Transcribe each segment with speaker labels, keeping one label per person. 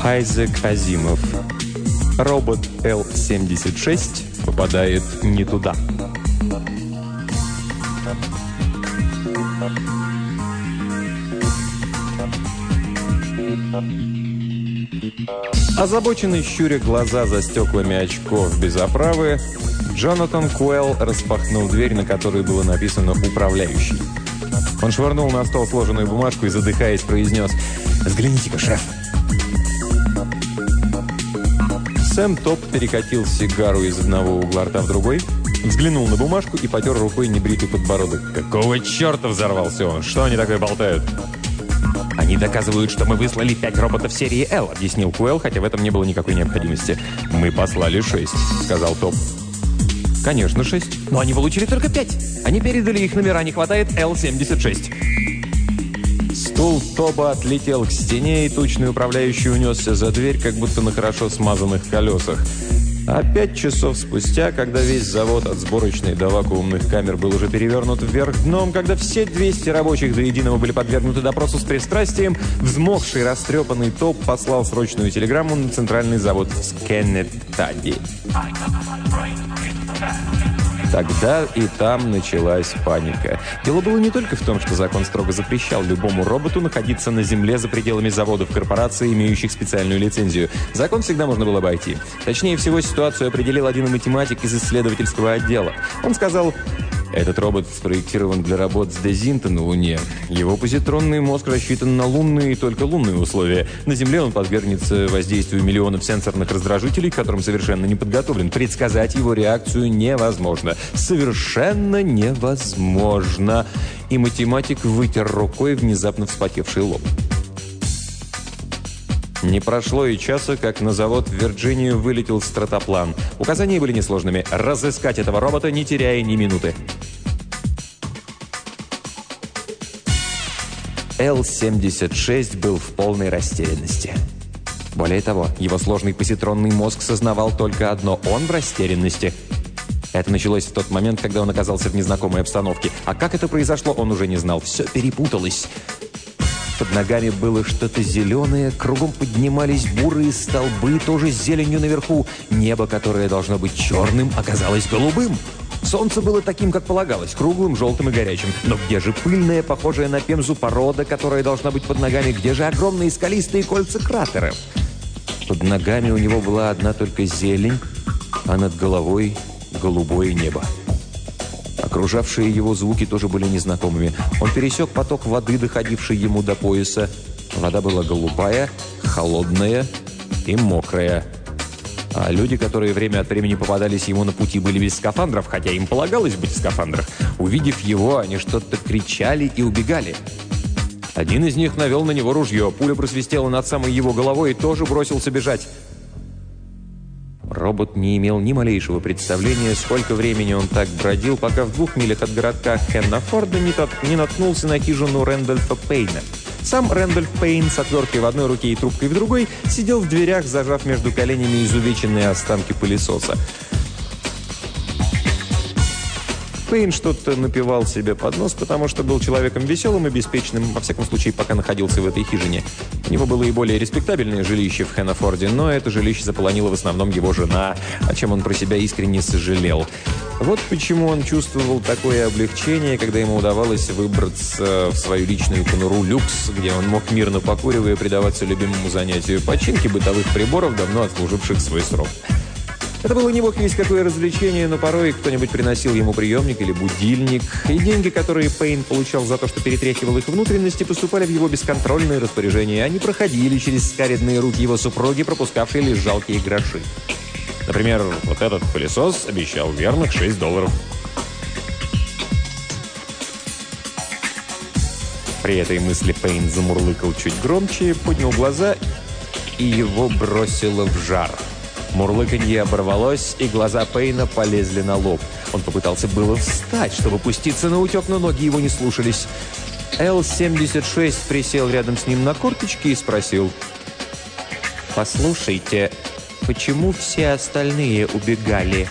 Speaker 1: Айзек Азимов. Робот Л-76 попадает не туда. Озабоченный, щуря глаза за стеклами очков без оправы, Джонатан Куэлл распахнул дверь, на которой было написано «Управляющий». Он швырнул на стол сложенную бумажку и, задыхаясь, произнес: «Взгляните-ка, шеф». Сэм Топ перекатил сигару из одного угла рта в другой, взглянул на бумажку и потер рукой небритый подбородок. «Какого черта?» — взорвался он. «Что они такое болтают?» «Они доказывают, что мы выслали 5 роботов серии L», — объяснил Куэлл, хотя в этом не было никакой необходимости. «Мы послали 6», — сказал Топ. «Конечно, 6. Но они получили только 5. Они передали их номера, не хватает L-76». Стул Тоба отлетел к стене, и тучный управляющий унесся за дверь, как будто на хорошо смазанных колесах. А 5 часов спустя, когда весь завод от сборочной до вакуумных камер был уже перевернут вверх дном, когда все 200 рабочих до единого были подвергнуты допросу с пристрастием, взмокший, растрепанный Топ послал срочную телеграмму на центральный завод в Скеннеттаде. Тогда и там началась паника. Дело было не только в том, что закон строго запрещал любому роботу находиться на земле за пределами заводов корпораций, имеющих специальную лицензию. Закон всегда можно было обойти. Точнее всего, ситуацию определил один математик из исследовательского отдела. Он сказал: «Этот робот спроектирован для работ с Дезинта на Луне. Его позитронный мозг рассчитан на лунные и только лунные условия. На Земле он подвергнется воздействию миллионов сенсорных раздражителей, к которым совершенно не подготовлен. Предсказать его реакцию невозможно. Совершенно невозможно». И математик вытер рукой внезапно вспотевший лоб. Не прошло и часа, как на завод в Вирджинию вылетел стратоплан. Указания были несложными: разыскать этого робота, не теряя ни минуты. Л-76 был в полной растерянности. Более того, его сложный позитронный мозг сознавал только одно – он в растерянности. Это началось в тот момент, когда он оказался в незнакомой обстановке. А как это произошло, он уже не знал. Все перепуталось. Под ногами было что-то зеленое, кругом поднимались бурые столбы, тоже с зеленью наверху. Небо, которое должно быть черным, оказалось голубым. Солнце было таким, как полагалось, круглым, желтым и горячим. Но где же пыльная, похожая на пемзу порода, которая должна быть под ногами? Где же огромные скалистые кольца кратеров? Под ногами у него была одна только зелень, а над головой голубое небо. Окружавшие его звуки тоже были незнакомыми. Он пересек поток воды, доходивший ему до пояса. Вода была голубая, холодная и мокрая. А люди, которые время от времени попадались ему на пути, были без скафандров, хотя им полагалось быть в скафандрах. Увидев его, они что-то кричали и убегали. Один из них навел на него ружье. Пуля просвистела над самой его головой и тоже бросился бежать. Робот не имел ни малейшего представления, сколько времени он так бродил, пока в 2 милях от городка Хеннафорда не наткнулся на хижину Рэндольфа Пейна. Сам Рэндольф Пейн с отверткой в одной руке и трубкой в другой сидел в дверях, зажав между коленями изувеченные останки пылесоса. Пейн что-то напевал себе под нос, потому что был человеком веселым и беспечным, во всяком случае, пока находился в этой хижине. У него было и более респектабельное жилище в Хеннафорде, но это жилище заполонила в основном его жена, о чем он про себя искренне сожалел. Вот почему он чувствовал такое облегчение, когда ему удавалось выбраться в свою личную конуру «Люкс», где он мог, мирно покуривая, предаваться любимому занятию починки бытовых приборов, давно отслуживших свой срок. Это было не бог весть какое развлечение, но порой кто-нибудь приносил ему приемник или будильник, и деньги, которые Пейн получал за то, что перетряхивал их внутренности, поступали в его бесконтрольное распоряжение. Они проходили через скаредные руки его супруги, пропускавшие лишь жалкие гроши. Например, вот этот пылесос обещал верных $6. При этой мысли Пейн замурлыкал чуть громче, поднял глаза, и его бросило в жар. Мурлыканье оборвалось, и глаза Пейна полезли на лоб. Он попытался было встать, чтобы пуститься на утек, но ноги его не слушались. Л-76 присел рядом с ним на корточки и спросил: «Послушайте, почему все остальные убегали?»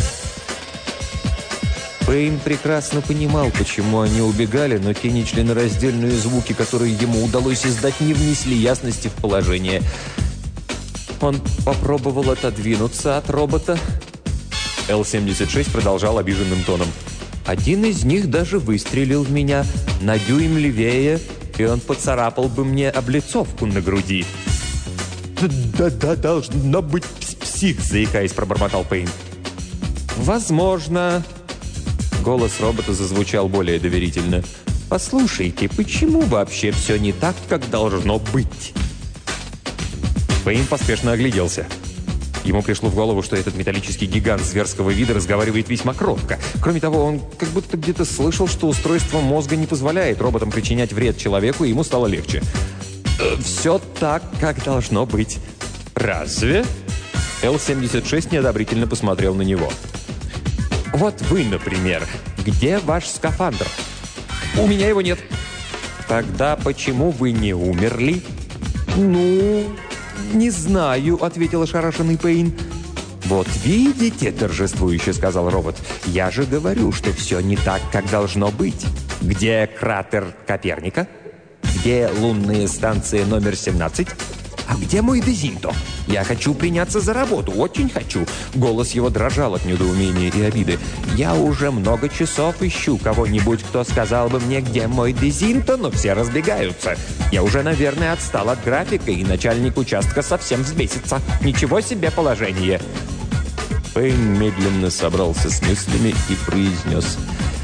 Speaker 1: Пейн прекрасно понимал, почему они убегали, но те нечленораздельные звуки, которые ему удалось издать, не внесли ясности в положение. Он попробовал отодвинуться от робота. Л-76 продолжал обиженным тоном. Один из них даже выстрелил в меня на дюйм левее, и он поцарапал бы мне облицовку на груди. «Да, должно быть псих», — заикаясь, пробормотал Пейн. «Возможно». Голос робота зазвучал более доверительно. «Послушайте, почему вообще все не так, как должно быть?» Пейн поспешно огляделся. Ему пришло в голову, что этот металлический гигант зверского вида разговаривает весьма кротко. Кроме того, он как будто где-то слышал, что устройство мозга не позволяет роботам причинять вред человеку, и ему стало легче. «Все так, как должно быть». «Разве?» Л-76 неодобрительно посмотрел на него. «Вот вы, например. Где ваш скафандр?» «У меня его нет». «Тогда почему вы не умерли?» «Ну, не знаю», — ответил ошарашенный Пейн. «Вот видите», — торжествующе сказал робот, «я же говорю, что все не так, как должно быть. Где кратер Коперника? Где лунная станция номер 17? А где мой Дезинто? Я хочу приняться за работу, очень хочу». Голос его дрожал от недоумения и обиды. «Я уже много часов ищу кого-нибудь, кто сказал бы мне, где мой Дезинто, но все разбегаются. Я уже, наверное, отстал от графика, и начальник участка совсем взбесится. Ничего себе положение!» Пейн медленно собрался с мыслями и произнес: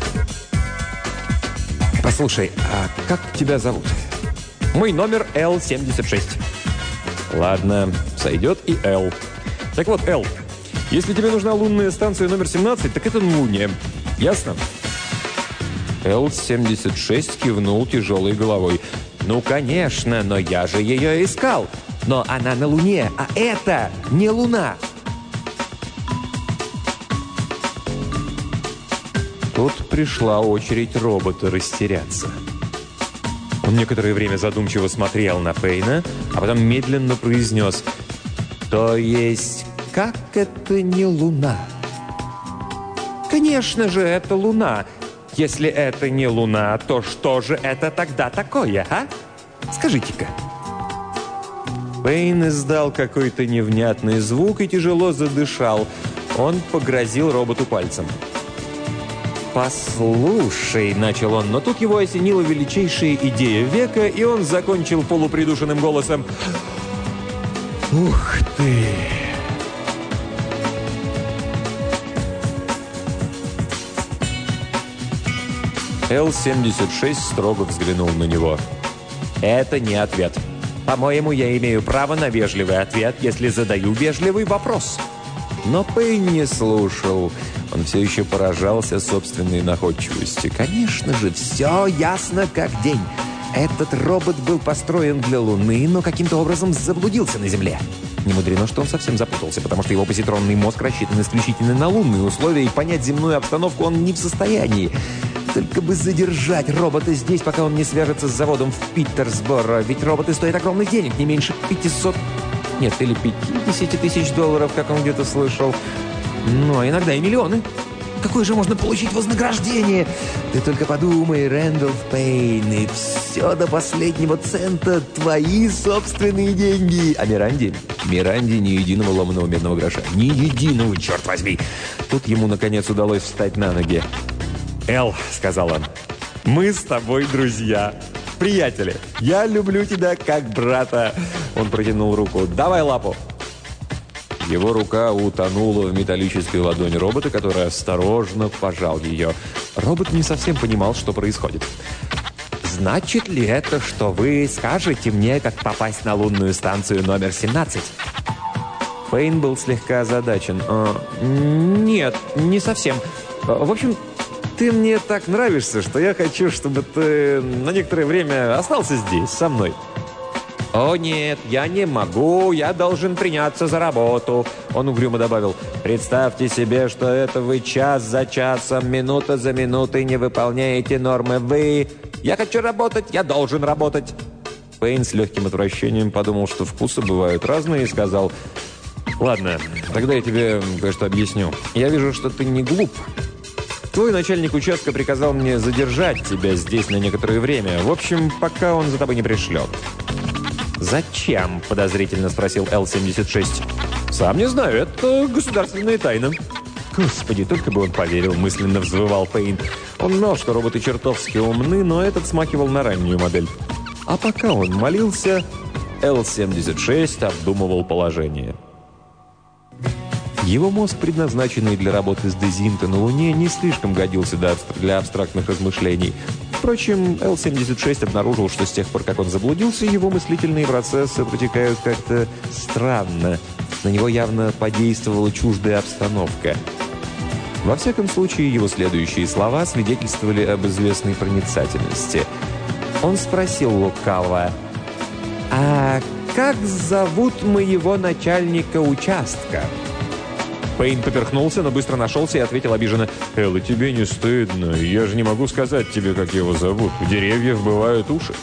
Speaker 1: «Послушай, а как тебя зовут?» «Мой номер Л-76». «Ладно, сойдет и Л. Так вот, Л, если тебе нужна лунная станция номер 17, так это на Луне. Ясно?» Л-76 кивнул тяжелой головой. «Ну, конечно, но я же ее искал. Но она на Луне, а это не Луна». Тут пришла очередь робота растеряться. Он некоторое время задумчиво смотрел на Пейна, а потом медленно произнес: «То есть, как это не Луна?» «Конечно же, это Луна. Если это не Луна, то что же это тогда такое, а? Скажите-ка». Пейн издал какой-то невнятный звук и тяжело задышал. Он погрозил роботу пальцем. «Послушай», — начал он, но тут его осенила величайшая идея века, и он закончил полупридушенным голосом: «Ух ты!» Л-76 строго взглянул на него. «Это не ответ. По-моему, я имею право на вежливый ответ, если задаю вежливый вопрос». Но Пейн не слушал. Он все еще поражался собственной находчивости. Конечно же, все ясно как день. Этот робот был построен для Луны, но каким-то образом заблудился на Земле. Не мудрено, что он совсем запутался, потому что его позитронный мозг рассчитан исключительно на лунные условия, и понять земную обстановку он не в состоянии. Только бы задержать робота здесь, пока он не свяжется с заводом в Питерсборо. Ведь роботы стоят огромных денег, не меньше 500... Нет, или 50 тысяч долларов, как он где-то слышал. Но иногда и миллионы. Какое же можно получить вознаграждение? Ты только подумай, Рэндалф Пейн, и все до последнего цента твои собственные деньги. А Миранде ни единого ломаного медного гроша. Ни единого, черт возьми. Тут ему, наконец, удалось встать на ноги. «Эл», — сказал он, — «мы с тобой друзья. Приятели, я люблю тебя как брата». Он протянул руку. «Давай лапу». Его рука утонула в металлической ладони робота, который осторожно пожал ее. Робот не совсем понимал, что происходит. «Значит ли это, что вы скажете мне, как попасть на лунную станцию номер 17?» Пейн был слегка озадачен. «Нет, не совсем. В общем, ты мне так нравишься, что я хочу, чтобы ты на некоторое время остался здесь, со мной». «О нет, я не могу, я должен приняться за работу», — он угрюмо добавил. «Представьте себе, что это вы час за часом, минута за минутой не выполняете нормы. Вы... Я хочу работать, я должен работать». Пейн с легким отвращением подумал, что вкусы бывают разные, и сказал: «Ладно, тогда я тебе кое-что объясню. Я вижу, что ты не глуп. Твой начальник участка приказал мне задержать тебя здесь на некоторое время. В общем, пока он за тобой не пришлет. «Зачем?» – подозрительно спросил Л-76. «Сам не знаю, это государственная тайна». «Господи, только бы он поверил», – мысленно взвывал Пейн. Он знал, что роботы чертовски умны, но этот смахивал на раннюю модель. А пока он молился, Л-76 обдумывал положение. Его мозг, предназначенный для работы с Дезинто на Луне, не слишком годился для абстрактных размышлений. Впрочем, Л-76 обнаружил, что с тех пор, как он заблудился, его мыслительные процессы протекают как-то странно. На него явно подействовала чуждая обстановка. Во всяком случае, его следующие слова свидетельствовали об известной проницательности. Он спросил лукаво: «А как зовут моего начальника участка?» Пейн поперхнулся, но быстро нашелся и ответил обиженно: «Элла, тебе не стыдно? Я же не могу сказать тебе, как его зовут. У деревьев бывают уши».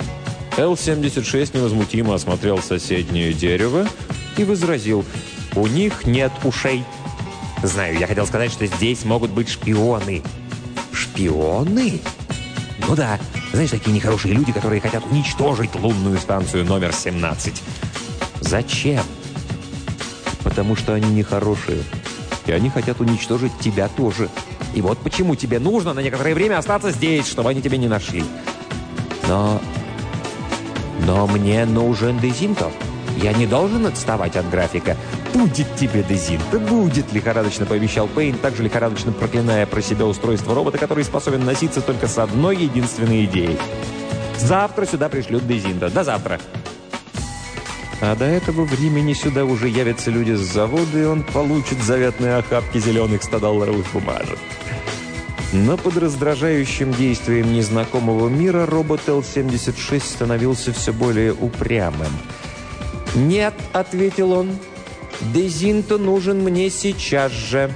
Speaker 1: Л-76 невозмутимо осмотрел соседнее дерево и возразил: «У них нет ушей». «Знаю, я хотел сказать, что здесь могут быть шпионы». «Шпионы?» «Ну да. Знаешь, такие нехорошие люди, которые хотят уничтожить лунную станцию номер 17. «Зачем?» «Потому что они нехорошие. И они хотят уничтожить тебя тоже. И вот почему тебе нужно на некоторое время остаться здесь, чтобы они тебя не нашли». Но мне нужен Дезинто. Я не должен отставать от графика. «Будет тебе Дезинто, будет!» — лихорадочно пообещал Пейн, также лихорадочно проклиная про себя устройство робота, который способен носиться только с одной единственной идеей. «Завтра сюда пришлют Дезинто. До завтра!» А до этого времени сюда уже явятся люди с завода, и он получит заветные охапки зеленых 100-долларовых бумажек. Но под раздражающим действием незнакомого мира робот Л-76 становился все более упрямым. «Нет», — ответил он, — «Дезинто нужен мне сейчас же».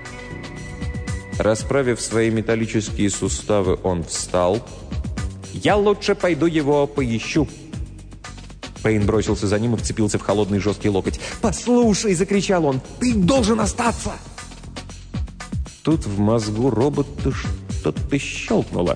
Speaker 1: Расправив свои металлические суставы, он встал. «Я лучше пойду его поищу». Пейн бросился за ним и вцепился в холодный жесткий локоть. «Послушай!» — закричал он. «Ты должен остаться!» Тут в мозгу робота что-то щелкнуло.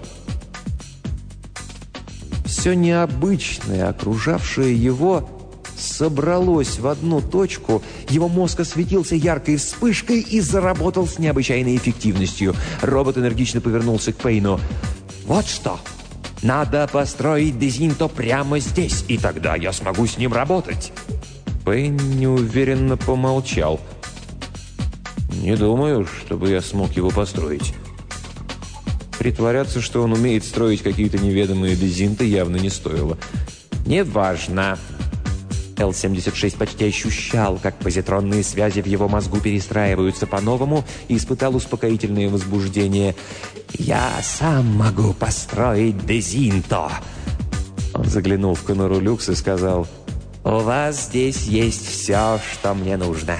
Speaker 1: Все необычное, окружавшее его, собралось в одну точку. Его мозг осветился яркой вспышкой и заработал с необычайной эффективностью. Робот энергично повернулся к Пейну. «Вот что! Надо построить Дезинто прямо здесь, и тогда я смогу с ним работать». Пейн неуверенно помолчал. «Не думаю, чтобы я смог его построить». Притворяться, что он умеет строить какие-то неведомые Дезинто, явно не стоило. «Неважно». Л-76 почти ощущал, как позитронные связи в его мозгу перестраиваются по-новому, и испытал успокоительное возбуждение. «Я сам могу построить Дезинто!» Он заглянул в конуру люкс и сказал: «У вас здесь есть все, что мне нужно».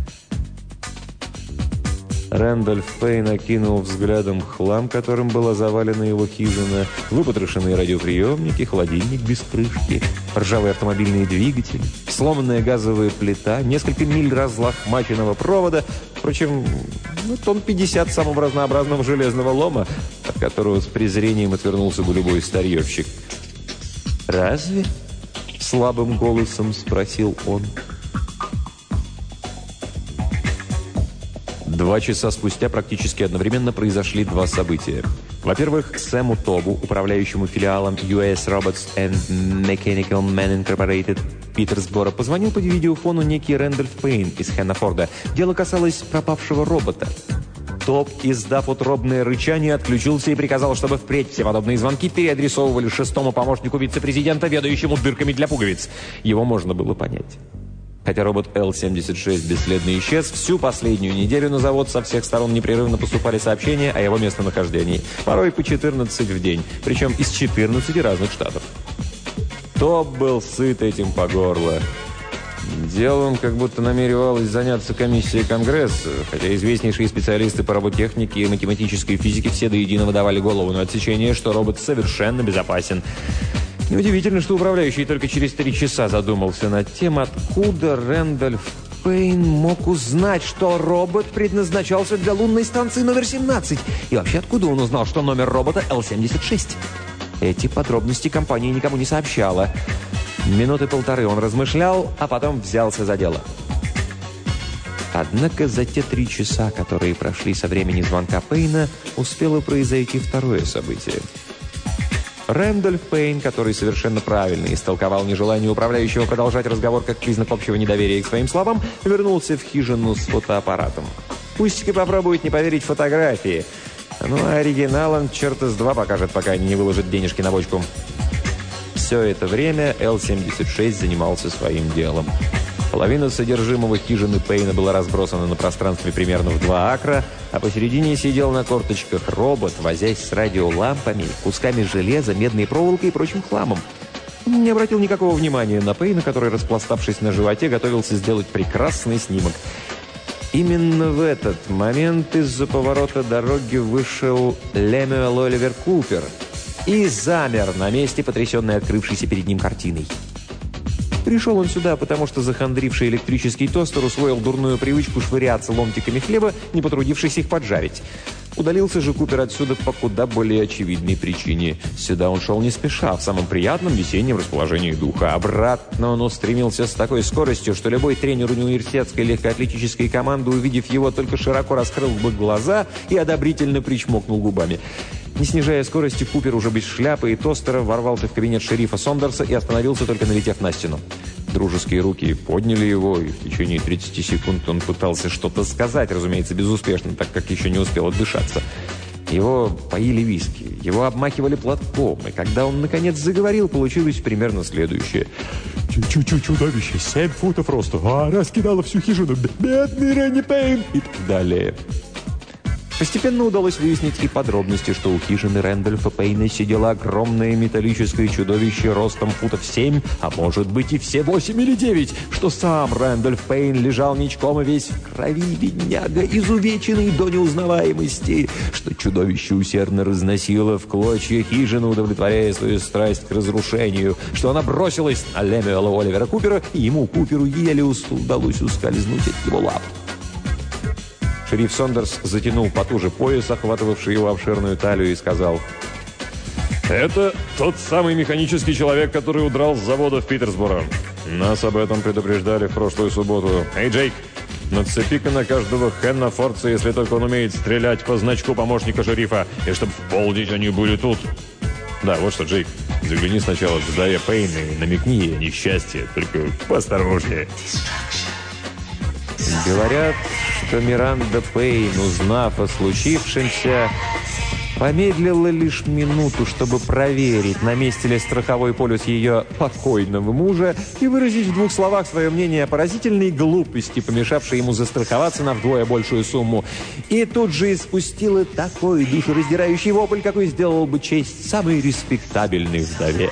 Speaker 1: Рэндольф Пейн окинул взглядом хлам, которым была завалена его хижина, выпотрошенные радиоприемники, холодильник без крышки, ржавые автомобильные двигатели, сломанная газовая плита, несколько миль разлохмаченного провода, впрочем, тонн 50 самого разнообразного железного лома, от которого с презрением отвернулся бы любой старьевщик. «Разве?» — слабым голосом спросил он. 2 часа спустя практически одновременно произошли 2 события. Во-первых, Сэму Тобу, управляющему филиалом US Robots and Mechanical Man Incorporated Питерсбора, позвонил по видеофону некий Рэндольф Пейн из Хэннафорда. Дело касалось пропавшего робота. Тоб, издав утробное рычание, отключился и приказал, чтобы впредь все подобные звонки переадресовывали 6-му помощнику вице-президента, ведающему дырками для пуговиц. Его можно было понять. Хотя робот Л-76 бесследно исчез, всю последнюю неделю на завод со всех сторон непрерывно поступали сообщения о его местонахождении. Порой по 14 в день, причем из 14 разных штатов. Тоб был сыт этим по горло. Делом как будто намеревалась заняться комиссия Конгресса, хотя известнейшие специалисты по роботехнике и математической физике все до единого давали голову на отсечение, что робот совершенно безопасен. Неудивительно, что управляющий только через 3 часа задумался над тем, откуда Рэндольф Пейн мог узнать, что робот предназначался для лунной станции номер 17. И вообще, откуда он узнал, что номер робота Л-76? Эти подробности компания никому не сообщала. Минуты полторы он размышлял, а потом взялся за дело. Однако за те 3 часа, которые прошли со времени звонка Пейна, успело произойти второе событие. Рэндольф Пейн, который совершенно правильно истолковал нежелание управляющего продолжать разговор как признак общего недоверия к своим словам, вернулся в хижину с фотоаппаратом. Пусть-ка попробует не поверить фотографии. Ну, а оригинал он черта с два покажет, пока не выложит денежки на бочку. Все это время Л-76 занимался своим делом. Половина содержимого хижины Пейна была разбросана на пространстве примерно в 2 акра, а посередине сидел на корточках робот, возясь с радиолампами, кусками железа, медной проволокой и прочим хламом. Он не обратил никакого внимания на Пейна, который, распластавшись на животе, готовился сделать прекрасный снимок. Именно в этот момент из-за поворота дороги вышел Лемюэл Оливер Купер и замер на месте, потрясенный открывшейся перед ним картиной. Пришел он сюда, потому что захандривший электрический тостер усвоил дурную привычку швыряться ломтиками хлеба, не потрудившись их поджарить. Удалился же Купер отсюда по куда более очевидной причине. Сюда он шел не спеша, в самом приятном весеннем расположении духа. Обратно он устремился с такой скоростью, что любой тренер университетской легкоатлетической команды, увидев его, только широко раскрыл бы глаза и одобрительно причмокнул губами. Не снижая скорости, Купер уже без шляпы и тостера ворвался в кабинет шерифа Сондерса и остановился, только налетев на стену. Дружеские руки подняли его, и в течение 30 секунд он пытался что-то сказать, разумеется, безуспешно, так как еще не успел отдышаться. Его поили виски, его обмахивали платком, и когда он, наконец, заговорил, получилось примерно следующее.
Speaker 2: Чудовище, 7 футов росту, раскидало всю хижину, бедный Ренни Пейн, и так далее.
Speaker 1: Постепенно удалось выяснить и подробности, что у хижины Рэндольфа Пейна сидело огромное металлическое чудовище ростом футов 7, а может быть и все 8 или 9, что сам Рэндольф Пейн лежал ничком и весь в крови, бедняга, изувеченный до неузнаваемости, что чудовище усердно разносило в клочья хижину, удовлетворяя свою страсть к разрушению, что она бросилась на Лемюэла Оливера Купера, и ему, Куперу, еле удалось ускользнуть от его лап. Шериф Сондерс затянул потуже пояс, охватывавший его обширную талию, и сказал:
Speaker 2: «Это тот самый механический человек, который удрал с завода в Питерсборо. Нас об этом предупреждали в прошлую субботу. Эй, Джейк, нацепи-ка на каждого Хенна Форца, если только он умеет стрелять по значку помощника шерифа, и чтобы в полдень они были тут. Да, вот что, Джейк, загляни сначала в Дая Пейна и намекни ей несчастье, только поосторожнее».
Speaker 1: Говорят, что Миранда Пейн, узнав о случившемся, помедлила лишь минуту, чтобы проверить, на месте ли страховой полюс ее покойного мужа, и выразить в 2 словах свое мнение о поразительной глупости, помешавшей ему застраховаться на вдвое большую сумму. И тут же испустила такой душераздирающий вопль, какой сделал бы честь самой респектабельной вдове.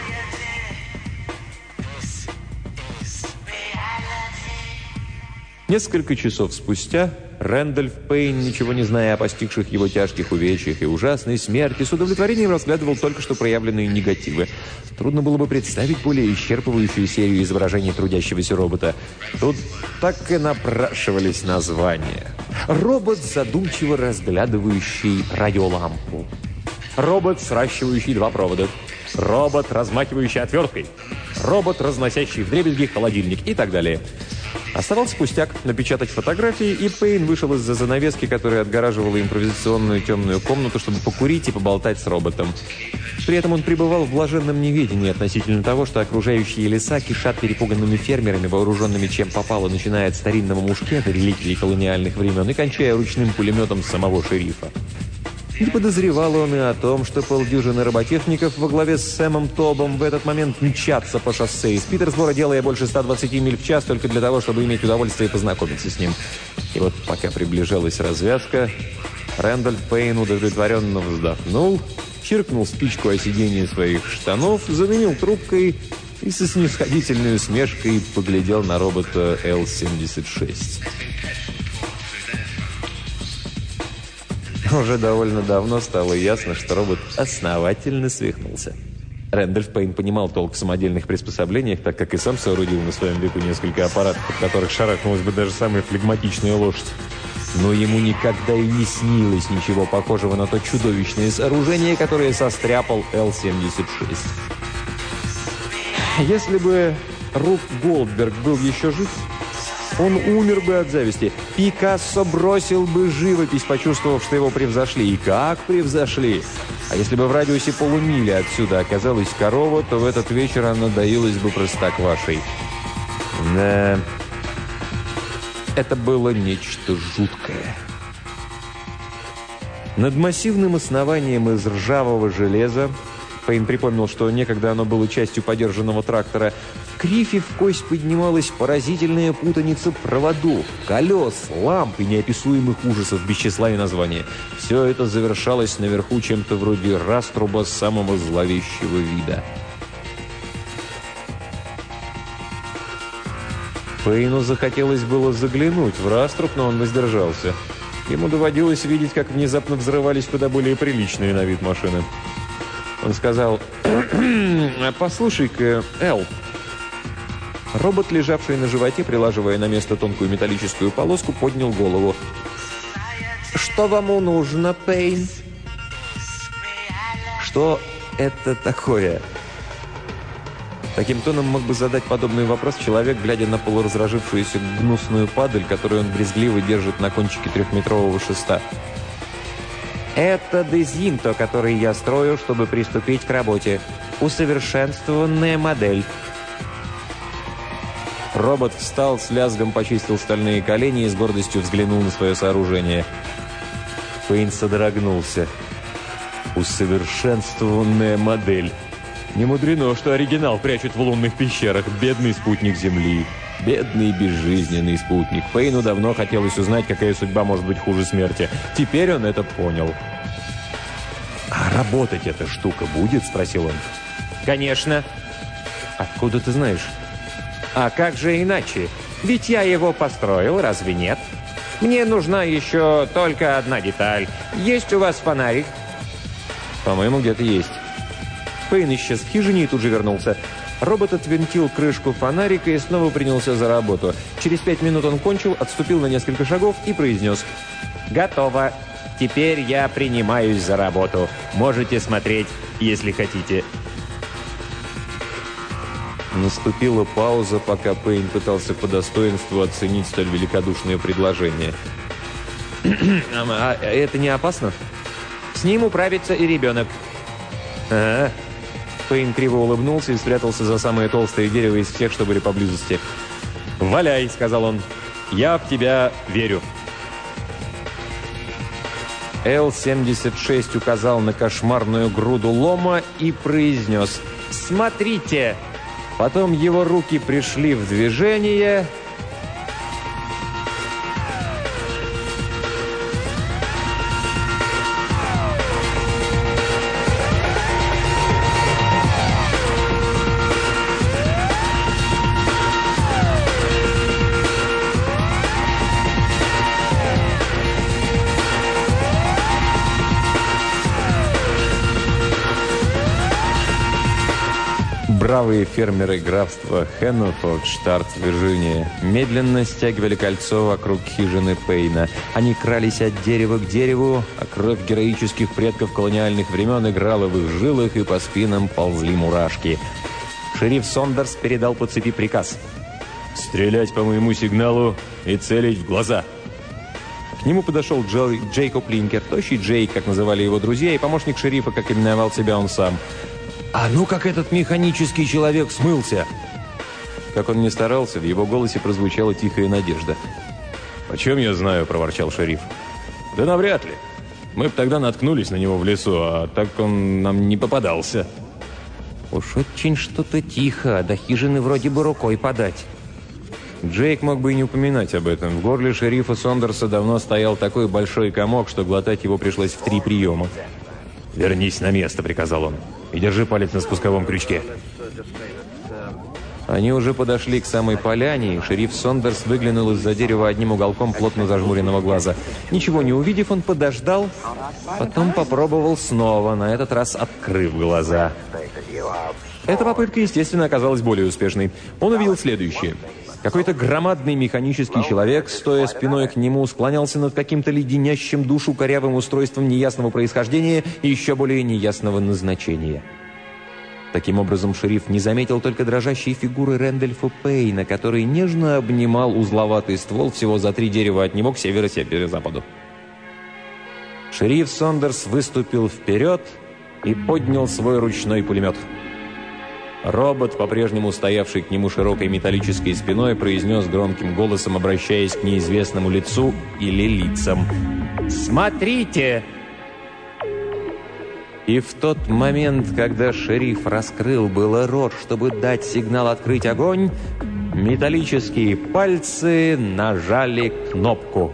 Speaker 1: Несколько часов спустя Рэндольф Пейн, ничего не зная о постигших его тяжких увечьях и ужасной смерти, с удовлетворением разглядывал только что проявленные негативы. Трудно было бы представить более исчерпывающую серию изображений трудящегося робота. Тут так и напрашивались названия. Робот, задумчиво разглядывающий радиолампу. Робот, сращивающий 2 провода. Робот, размахивающий отверткой. Робот, разносящий вдребезги холодильник и так далее. Оставался пустяк — напечатать фотографии, и Пейн вышел из-за занавески, которая отгораживала импровизационную темную комнату, чтобы покурить и поболтать с роботом. При этом он пребывал в блаженном неведении относительно того, что окружающие леса кишат перепуганными фермерами, вооруженными чем попало, начиная от старинного мушкета, реликвий колониальных времен, и кончая ручным пулеметом самого шерифа. Не подозревал он и о том, что полдюжины роботехников во главе с Сэмом Тобом в этот момент мчатся по шоссе из Питерсбора, делая больше 120 миль в час только для того, чтобы иметь удовольствие познакомиться с ним. И вот пока приближалась развязка, Рэндольф Пейн удовлетворенно вздохнул, чиркнул спичку о сиденье своих штанов, задымил трубкой и со снисходительной усмешкой поглядел на робота Л-76. Уже довольно давно стало ясно, что робот основательно свихнулся. Рэндольф Пейн понимал толк в самодельных приспособлениях, так как и сам соорудил на своем веку несколько аппаратов, от которых шарахнулась бы даже самая флегматичная лошадь. Но ему никогда и не снилось ничего похожего на то чудовищное сооружение, которое состряпал Л-76. Если бы Руф Голдберг был еще жив, он умер бы от зависти. Пикассо бросил бы живопись, почувствовав, что его превзошли. И как превзошли! А если бы в радиусе полумили отсюда оказалась корова, то в этот вечер она доилась бы простоквашей. Да, это было нечто жуткое. Над массивным основанием из ржавого железа, Пейн припомнил, что некогда оно было частью подержанного трактора, в крифе в кость поднималась поразительная путаница проводов, колес, ламп и неописуемых ужасов без числа и названия. Все это завершалось наверху чем-то вроде раструба самого зловещего вида. Пейну захотелось было заглянуть в раструб, но он воздержался. Ему доводилось видеть, как внезапно взрывались куда более приличные на вид машины. Он сказал: «Послушай-ка, Эл». Робот, лежавший на животе, прилаживая на место тонкую металлическую полоску, поднял голову. «Что вам нужно, Пейн?» «Что это такое?» Таким тоном мог бы задать подобный вопрос человек, глядя на полуразражившуюся гнусную падаль, которую он брезгливо держит на кончике 3-метрового шеста. «Это дезинто, который я строю, чтобы приступить к работе. Усовершенствованная модель». Робот встал, с лязгом почистил стальные колени и с гордостью взглянул на свое сооружение. Пейн содрогнулся. «Усовершенствованная модель». Не мудрено, что оригинал прячут в лунных пещерах. Бедный спутник Земли. Бедный безжизненный спутник. Пейну давно хотелось узнать, какая судьба может быть хуже смерти. Теперь он это понял. «А работать эта штука будет?» – спросил он. «Конечно». «Откуда ты знаешь?» «А как же иначе? Ведь я его построил, разве нет? Мне нужна еще только одна деталь. Есть у вас фонарик?» «По-моему, где-то есть». Пейн исчез в хижине и тут же вернулся. Робот отвинтил крышку фонарика и снова принялся за работу. Через 5 минут он кончил, отступил на несколько шагов и произнес: «Готово. Теперь я принимаюсь за работу. Можете смотреть, если хотите». Наступила пауза, пока Пейн пытался по достоинству оценить столь великодушное предложение. «А это не опасно?» «С ним управится и ребенок». «Ага». Пейн криво улыбнулся и спрятался за самое толстое дерево из всех, что были поблизости. «Валяй», — сказал он. «Я в тебя верю». Л-76 указал на кошмарную груду лома и произнес: «Смотрите!» Потом его руки пришли в движение. Бравые фермеры графства Хэннофорд, штат Вирджиния, медленно стягивали кольцо вокруг хижины Пейна. Они крались от дерева к дереву, а кровь героических предков колониальных времен играла в их жилах, и по спинам ползли мурашки. Шериф Сондерс передал по цепи приказ: «Стрелять по моему сигналу и целить в глаза». К нему подошел Джейкоб Линкер, тощий Джейк, как называли его друзья, и помощник шерифа, как именовал себя он сам. «А ну, как этот механический человек смылся!» Как он ни старался, в его голосе прозвучала тихая надежда. «Почем я знаю?» – проворчал шериф. «Да навряд ли. Мы бы тогда наткнулись на него в лесу, а так он нам не попадался». «Уж очень что-то тихо, до хижины вроде бы рукой подать». Джейк мог бы и не упоминать об этом. В горле шерифа Сондерса давно стоял такой большой комок, что глотать его пришлось в 3 приема. «Вернись на место», — приказал он, — «и держи палец на спусковом крючке». Они уже подошли к самой поляне, и шериф Сондерс выглянул из-за дерева одним уголком плотно зажмуренного глаза. Ничего не увидев, он подождал, потом попробовал снова, на этот раз открыв глаза. Эта попытка, естественно, оказалась более успешной. Он увидел следующее. Какой-то громадный механический человек, стоя спиной к нему, склонялся над каким-то леденящим душу корявым устройством неясного происхождения и еще более неясного назначения. Таким образом, шериф не заметил только дрожащей фигуры Рэндольфа Пейна, который нежно обнимал узловатый ствол всего за 3 дерева от него к северо-северо-западу. Шериф Сондерс выступил вперед и поднял свой ручной пулемет. Робот, по-прежнему стоявший к нему широкой металлической спиной, произнес громким голосом, обращаясь к неизвестному лицу или лицам: «Смотрите!» И в тот момент, когда шериф раскрыл было рот, чтобы дать сигнал открыть огонь, металлические пальцы нажали кнопку.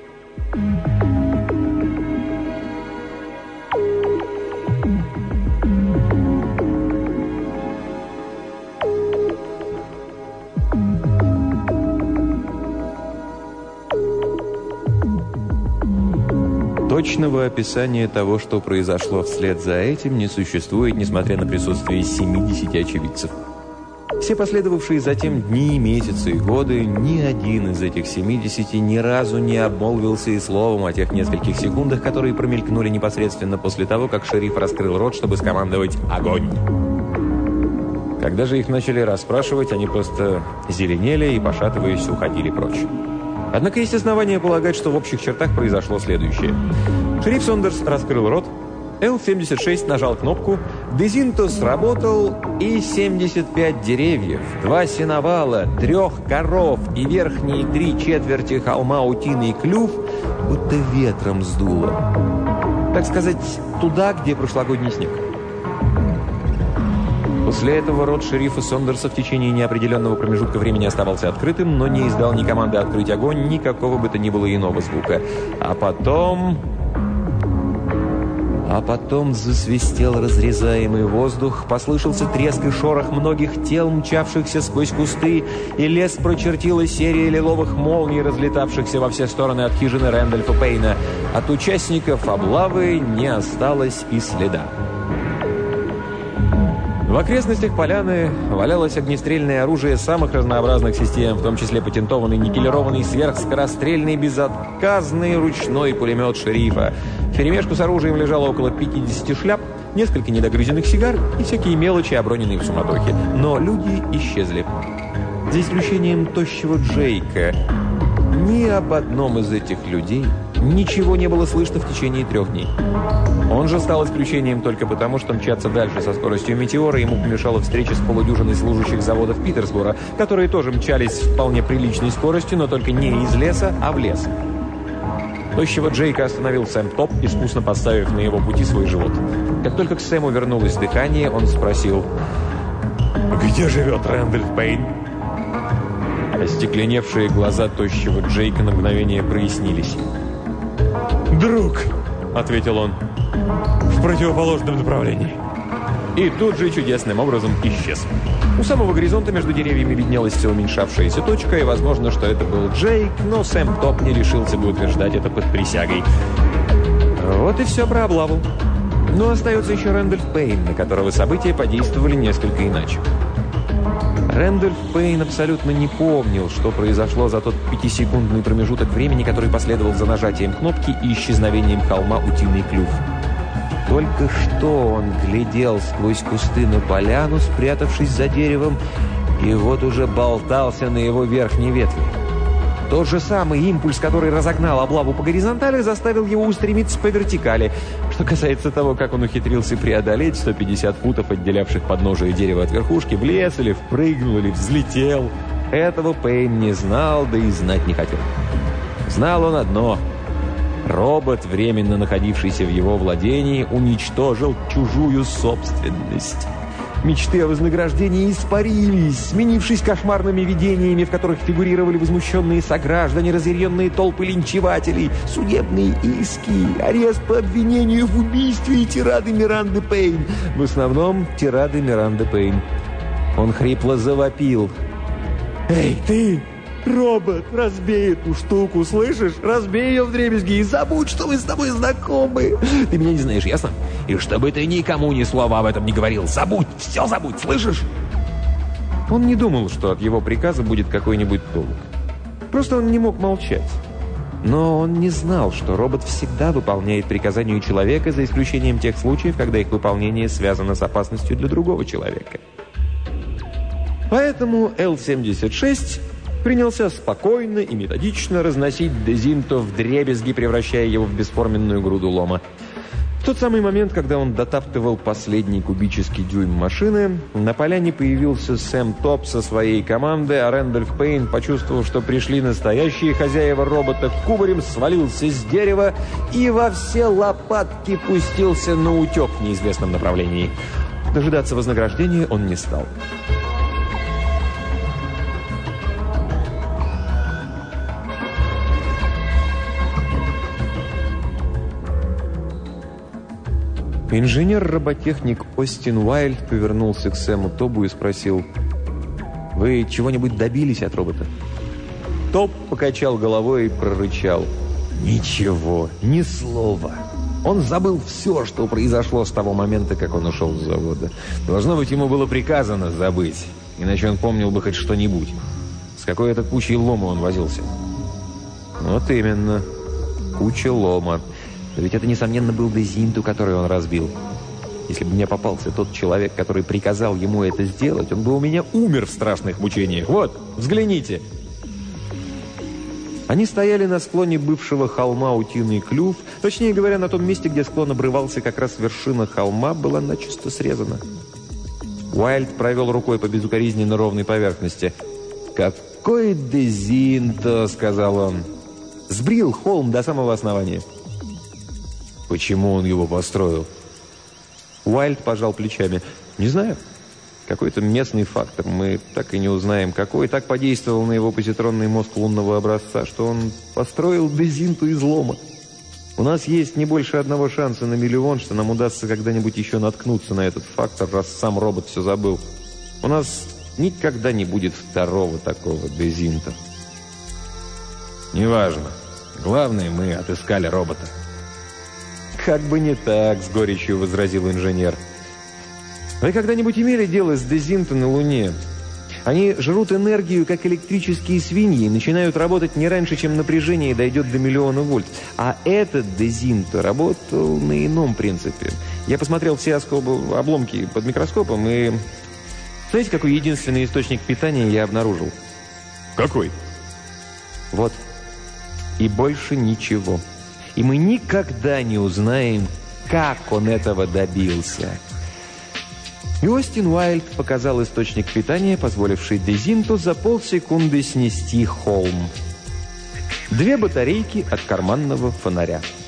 Speaker 1: Точного описания того, что произошло вслед за этим, не существует, несмотря на присутствие 70 очевидцев. Все последовавшие затем дни, месяцы и годы, ни один из этих 70 ни разу не обмолвился и словом о тех нескольких секундах, которые промелькнули непосредственно после того, как шериф раскрыл рот, чтобы скомандовать «Огонь!». Когда же их начали расспрашивать, они просто зеленели и, пошатываясь, уходили прочь. Однако есть основания полагать, что в общих чертах произошло следующее. Шериф Сондерс раскрыл рот, Л-76 нажал кнопку, Дезинто сработал, и 75 деревьев, 2 сеновала, 3 коров и верхние 3/4 холма Утиный Клюв будто ветром сдуло. Так сказать, туда, где прошлогодний снег. После этого рот шерифа Сондерса в течение неопределенного промежутка времени оставался открытым, но не издал ни команды «открыть огонь», ни какого бы то ни было иного звука. А потом засвистел разрезаемый воздух, послышался треск и шорох многих тел, мчавшихся сквозь кусты, и лес прочертила серия лиловых молний, разлетавшихся во все стороны от хижины Рэндольфа Пейна. От участников облавы не осталось и следа. В окрестностях поляны валялось огнестрельное оружие самых разнообразных систем, в том числе патентованный никелированный сверхскорострельный безотказный ручной пулемет шерифа. Вперемешку с оружием лежало около 50 шляп, несколько недогрызенных сигар и всякие мелочи, оброненные в суматохе. Но люди исчезли. За исключением тощего Джейка, ни об одном из этих людей ничего не было слышно в течение 3 дней. Он же стал исключением только потому, что мчаться дальше со скоростью метеора ему помешала встреча с полудюжиной служащих заводов Питерсбора, которые тоже мчались с вполне приличной скоростью, но только не из леса, а в лес. Тощего Джейка остановил Сэм Топ, искусно поставив на его пути свой живот. Как только к Сэму вернулось дыхание, он спросил: «Где живет Рэндольф Пейн?» Остекленевшие глаза тощего Джейка на мгновение прояснились. «Друг», — ответил он, — «в противоположном направлении». И тут же чудесным образом исчез. У самого горизонта между деревьями виднелась все уменьшавшаяся точка, и возможно, что это был Джейк, но Сэм Топ не решился бы утверждать это под присягой. Вот и все про облаву. Но остается еще Рэндольф Пейн, на которого события подействовали несколько иначе. Рэндольф Пейн абсолютно не помнил, что произошло за тот 5-секундный промежуток времени, который последовал за нажатием кнопки и исчезновением холма Утиный Клюв. Только что он глядел сквозь кусты на поляну, спрятавшись за деревом, и вот уже болтался на его верхней ветви. Тот же самый импульс, который разогнал облаву по горизонтали, заставил его устремиться по вертикали. Что касается того, как он ухитрился преодолеть 150 футов, отделявших подножие дерева от верхушки, в лес или впрыгнул, или взлетел, этого Пейн не знал, да и знать не хотел. Знал он одно: робот, временно находившийся в его владении, уничтожил чужую собственность. Мечты о вознаграждении испарились, сменившись кошмарными видениями, в которых фигурировали возмущенные сограждане, разъяренные толпы линчевателей, судебные иски, арест по обвинению в убийстве и тирады Миранды Пейн. В основном тирады Миранды Пейн. Он хрипло завопил: «Эй, ты! Робот, разбей эту штуку, слышишь? Разбей ее вдребезги и забудь, что мы с тобой знакомы. Ты меня не знаешь, ясно? И чтобы ты никому ни слова об этом не говорил. Забудь, все забудь, слышишь?» Он не думал, что от его приказа будет какой-нибудь толк. Просто он не мог молчать. Но он не знал, что робот всегда выполняет приказания человека, за исключением тех случаев, когда их выполнение связано с опасностью для другого человека. Поэтому Л-76 принялся спокойно и методично разносить Дезинто вдребезги, превращая его в бесформенную груду лома. В тот самый момент, когда он дотаптывал последний кубический дюйм машины, на поляне появился Сэм Топ со своей командой, а Рэндольф Пейн, почувствовав, что пришли настоящие хозяева робота, кубарем свалился с дерева и во все лопатки пустился на утек в неизвестном направлении. Дожидаться вознаграждения он не стал. Инженер-роботехник Остин Уайльд повернулся к Сэму Тобу и спросил: «Вы чего-нибудь добились от робота?» Тоб покачал головой и прорычал: «Ничего, ни слова. Он забыл все, что произошло с того момента, как он ушел с завода. Должно быть, ему было приказано забыть, иначе он помнил бы хоть что-нибудь. С какой это кучей лома он возился?» «Вот именно, куча лома. Но ведь это, несомненно, был Дезинто, который он разбил. Если бы мне попался тот человек, который приказал ему это сделать, он бы у меня умер в страшных мучениях. Вот, взгляните!» Они стояли на склоне бывшего холма Утиный Клюв. Точнее говоря, на том месте, где склон обрывался, как раз вершина холма была начисто срезана. Уайльд провел рукой по безукоризненно ровной поверхности. «Какой Дезинто!» — сказал он. «Сбрил холм до самого основания». «Почему он его построил?» Уайльд пожал плечами. «Не знаю. Какой-то местный фактор. Мы так и не узнаем, какой. Так подействовал на его позитронный мозг лунного образца, что он построил Дезинто из лома. У нас есть не больше одного шанса на миллион, что нам удастся когда-нибудь еще наткнуться на этот фактор, раз сам робот все забыл. У нас никогда не будет второго такого Дезинто». «Неважно. Главное, мы отыскали робота». «Как бы не так», — с горечью возразил инженер. «Вы когда-нибудь имели дело с Дезинто на Луне? Они жрут энергию, как электрические свиньи, и начинают работать не раньше, чем напряжение дойдет до 1 000 000 вольт. А этот Дезинто работал на ином принципе. Я посмотрел все обломки под микроскопом, и... Знаете, какой единственный источник питания я обнаружил?» «Какой?» «Вот. И больше ничего. И мы никогда не узнаем, как он этого добился». И Остин Уайльд показал источник питания, позволивший Дезинто за полсекунды снести холм. 2 батарейки от карманного фонаря.